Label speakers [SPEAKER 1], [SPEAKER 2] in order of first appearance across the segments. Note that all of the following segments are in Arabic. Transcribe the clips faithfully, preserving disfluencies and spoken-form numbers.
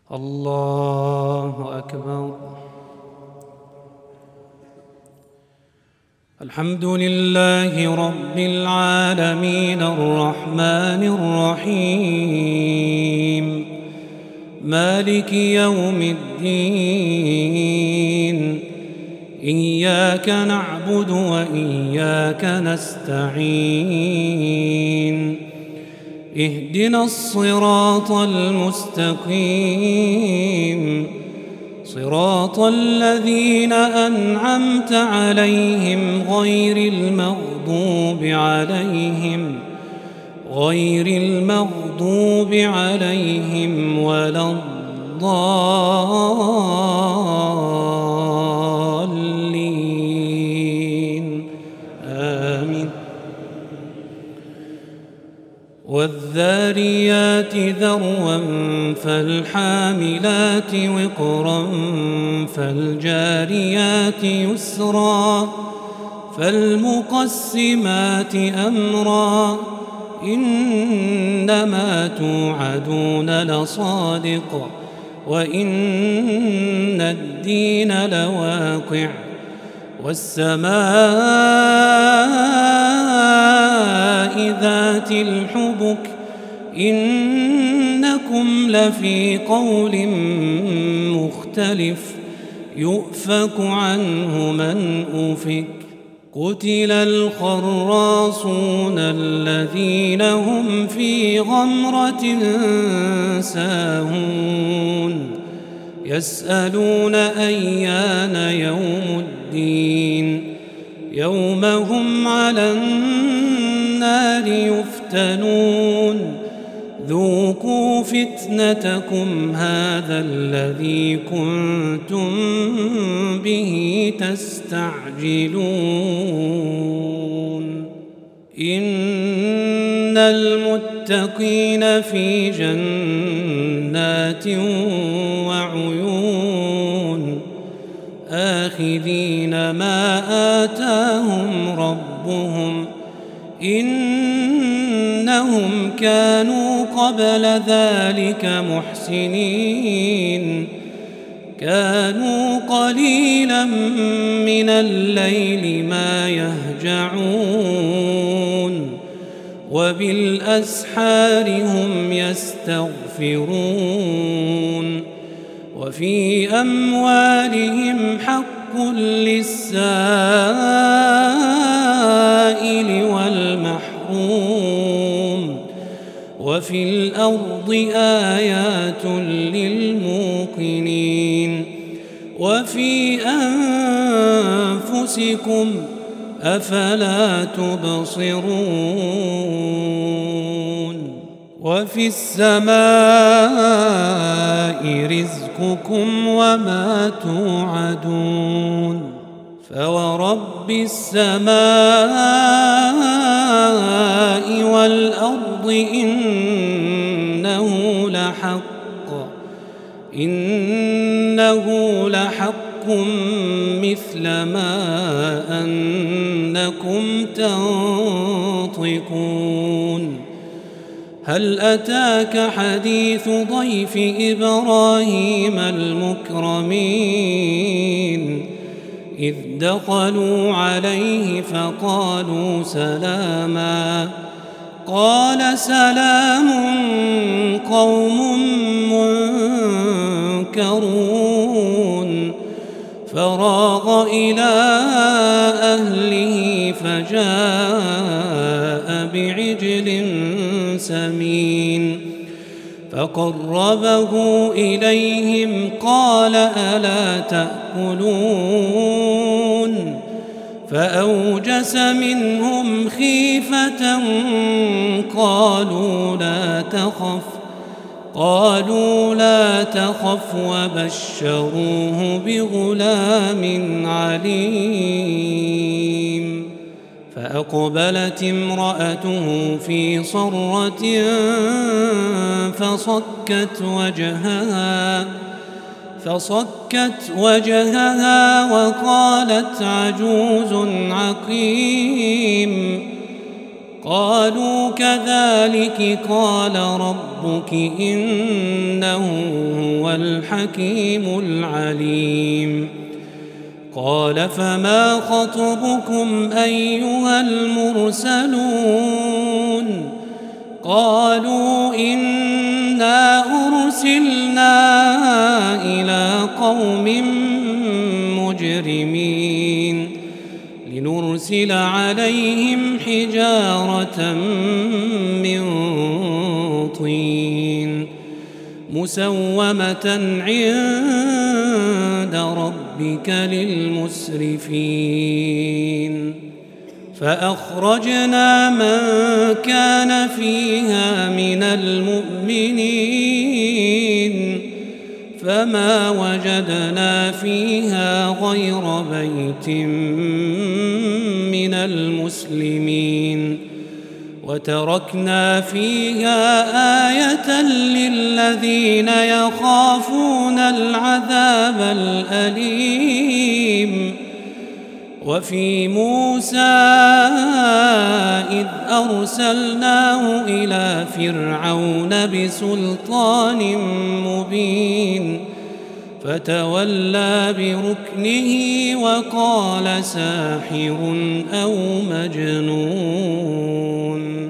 [SPEAKER 1] الله أكبر. الحمد لله رب العالمين الرحمن الرحيم مالك يوم الدين إياك نعبد وإياك نستعين اهدنا الصراط المستقيم صراط الذين أنعمت عليهم غير المغضوب عليهم غير المغضوب عليهم ولا الضالين آمين. والذاريات ذروا فالحاملات وقرا فالجاريات يسرا فالمقسمات أمرا إنما توعدون لصادق وإن الدين لواقع والسماء ذات الحبك إنكم لفي قول مختلف يؤفك عنه من أفك قتل الخراصون الذين هم في غمرة ساهون يسألون أيان يوم الدين يوم هم على النار يفتنون ذوقوا فتنتكم هذا الذي كنتم به تستعجلون إن المتقين في جنات وعيون آخذين ما آتاهم ربهم إنهم كانوا قبل ذلك محسنين كانوا قليلا من الليل ما يهجعون وبالأسحار هم يستغفرون وفي أموالهم حق للسائل والمحروم وفي الأرض آيات للموقنين وفي أنفسكم أفلا تبصرون وفي السماء رزقكم وما توعدون فورب السماء والأرض إنه لحق إنه لحق مثل ما أنكم تنطقون هل أتاك حديث ضيف إبراهيم المكرمين إذ دخلوا عليه فقالوا سلاما قال سلام قوم منكرون فراغ إلى أهله فجاء بعجل سمين فقربه إليهم قال ألا تأكلون فأوجس منهم خيفة قالوا لا تخف قالوا لا تخف وبشروه بغلام عليم فأقبلت امرأته في صرة فصكت وجهها فصكت وجهها وقالت عجوز عقيم قالوا كذلك قال ربك إنه هو الحكيم العليم. قال فما خطبكم أيها المرسلون؟ قالوا إنا أرسلنا إلى قوم مجرمين لنرسل عليهم حجارة من طين مسومة عند ربك للمسرفين. فأخرجنا من كان فيها من المؤمنين فما وجدنا فيها غير بيت من المسلمين وتركنا فيها آية للذين يخافون العذاب الأليم. وفي موسى إذ أرسلناه إلى فرعون بسلطان مبين فتولى بركنه وقال ساحر أو مجنون.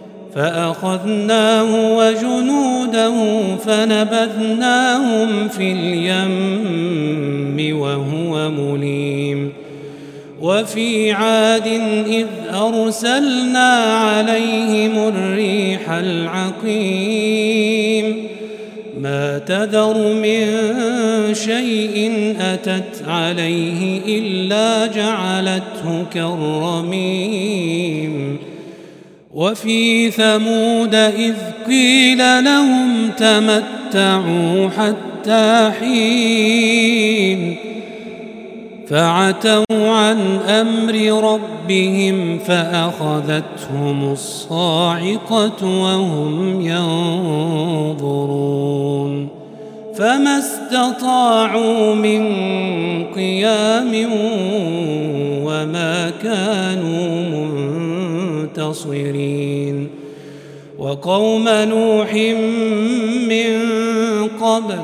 [SPEAKER 1] فأخذناه وجنوده فنبذناهم في اليم وهو مليم. وفي عاد إذ أرسلنا عليهم الريح العقيم ما تذر من شيء أتت عليه إلا جعلته كالرميم. وفي ثمود إذ قيل لهم تمتعوا حتى حين فعتوا عن أمر ربهم فأخذتهم الصاعقة وهم ينظرون فما استطاعوا من قيام وما كانوا منتصرين. وقوم نوح من قبل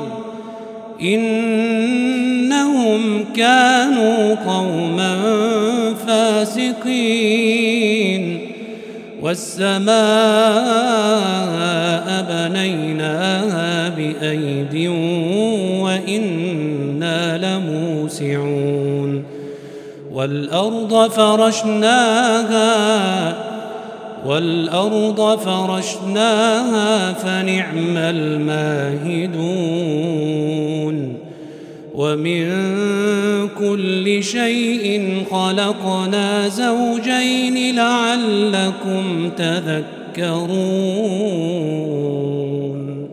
[SPEAKER 1] إنهم كانوا قوما فاسقين. والسماء بنيناها بأيد وإنا لموسعون. والأرض فرشناها والأرض فرشناها فنعم الماهدون. ومن كل شيء خلقنا زوجين لعلكم تذكرون.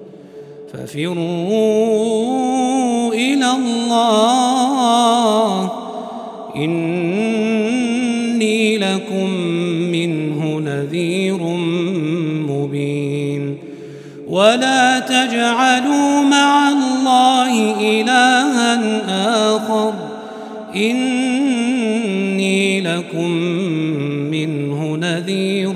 [SPEAKER 1] ففروا إلى الله إني لكم منه نذير مبين. ولا تجعلوا مع الله إلها آخر إني لكم منه نذير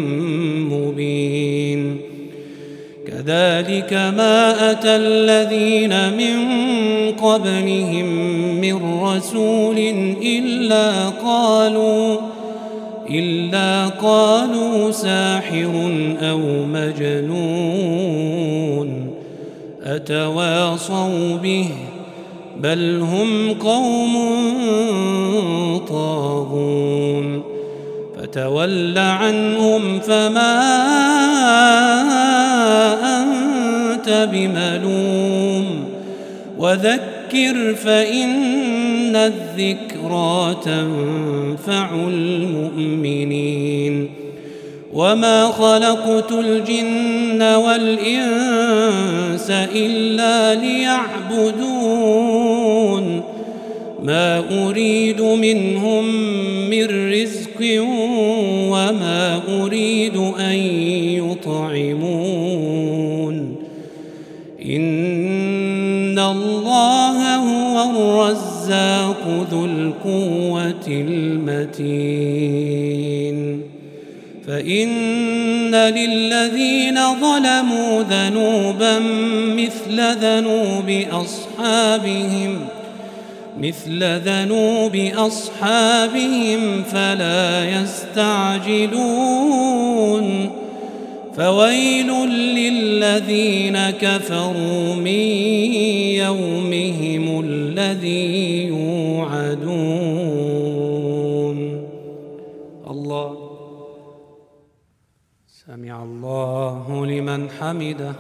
[SPEAKER 1] مبين. كذلك ما أتى الذين من قبلهم من رسول إلا قالوا إلا قالوا ساحر أو مجنون أتواصوا به بل هم قوم طاغون. فتول عنهم فما أنت بملوم وذكر فإن الذكرى تنفع المؤمنين. وما خلقت الجن والإنس إلا ليعبدون ما أريد منهم من رزق وما أريد أن يطعمون إن الله هو الرزاق ذو القوة المتين. فإن للذين ظلموا ذنوبا مثل ذنوب أصحابهم مثل ذنوب أصحابهم فلا يستعجلون فويل للذين كفروا من يومهم الذي يوعدون. الله سمع الله لمن حمده.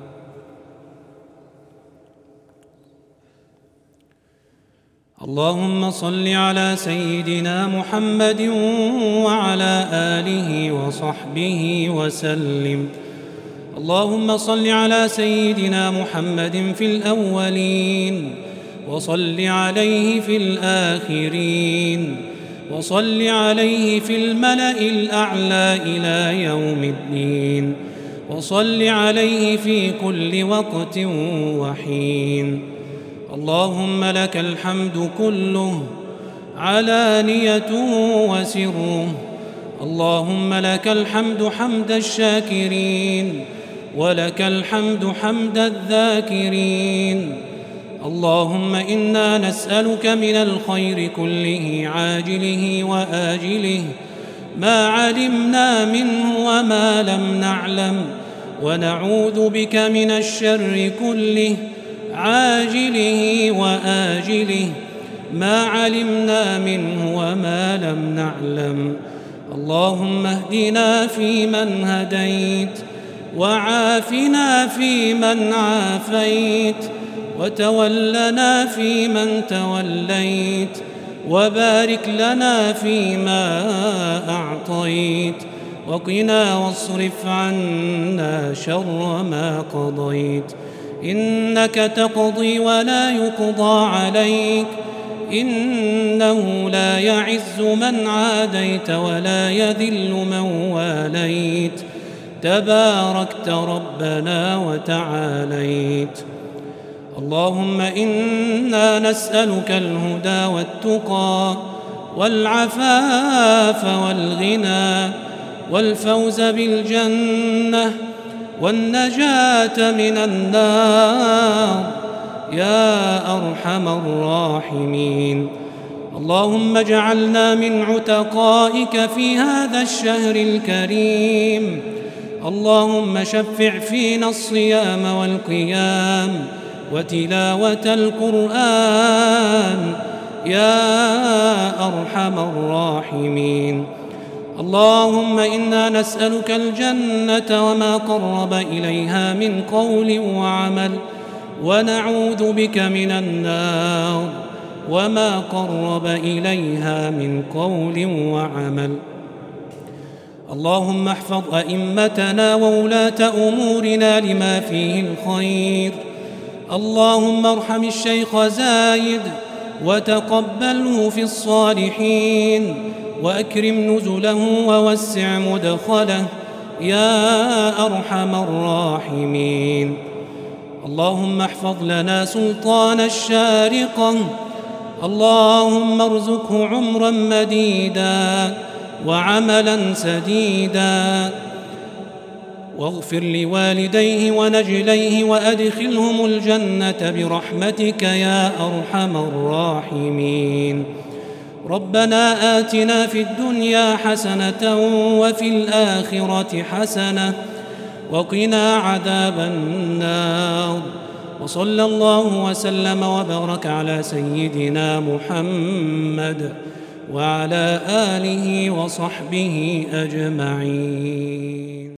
[SPEAKER 1] اللهم صل على سيدنا محمد وعلى آله وصحبه وسلم. اللهم صل على سيدنا محمد في الأولين وصل عليه في الآخرين وصل عليه في الملأ الأعلى إلى يوم الدين وصل عليه في كل وقت وحين. اللهم لك الحمد كله علانيته وسره. اللهم لك الحمد حمد الشاكرين ولك الحمد حمد الذاكرين. اللهم إنا نسألك من الخير كله عاجله وآجله ما علمنا منه وما لم نعلم، ونعوذ بك من الشر كله عاجله وآجله ما علمنا منه وما لم نعلم. اللهم اهدنا فيمن هديت وعافنا فيمن عافيت وتولنا فيمن توليت وبارك لنا فيما أعطيت وقنا واصرف عنا شر ما قضيت. إنك تقضي ولا يقضى عليك، إنه لا يعز من عاديت ولا يذل من واليت، تباركت ربنا وتعاليت. اللهم إنا نسألك الهدى والتقى والعفاف والغنى والفوز بالجنة والنجاة من النار يا أرحم الراحمين. اللهم اجعلنا من عتقائك في هذا الشهر الكريم. اللهم شفع فينا الصيام والقيام وتلاوة القرآن يا أرحم الراحمين. اللهم إنا نسألك الجنة وما قرب إليها من قول وعمل، ونعوذ بك من النار وما قرب إليها من قول وعمل. اللهم احفظ أئمتنا وولاة أمورنا لما فيه الخير. اللهم ارحم الشيخ زايد وتقبله في الصالحين وأكرم نزله ووسع مدخله يا أرحم الراحمين. اللهم احفظ لنا سلطان الشارقة. اللهم ارزقه عمرا مديدا وعملا سديدا، واغفر لوالديه ونجليه وأدخلهم الجنة برحمتك يا أرحم الراحمين. ربنا آتنا في الدنيا حسنة وفي الآخرة حسنة وقنا عذاب النار. وصلى الله وسلم وبارك على سيدنا محمد وعلى آله وصحبه أجمعين.